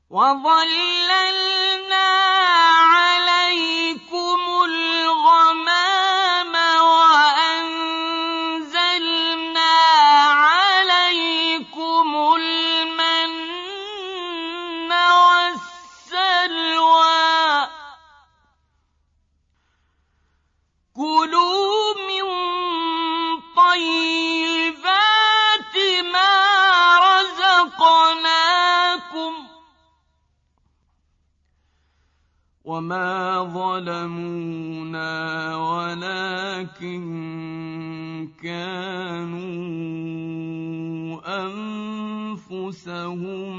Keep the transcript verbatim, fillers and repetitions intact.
وَظَلَّلْنَا عَلَيْكُمُ الْغَمَامَ وَأَنزَلْنَا عَلَيْكُمُ الْمَنَّ وَالسَّلْوَىٰ ۖ كُلُوا مِن طَيِّبَاتِ مَا رَزَقْنَاكُمْ ۚ وَمَا ظَلَمُونَا وَلَٰكِن كَانُوا أَنفُسَهُمْ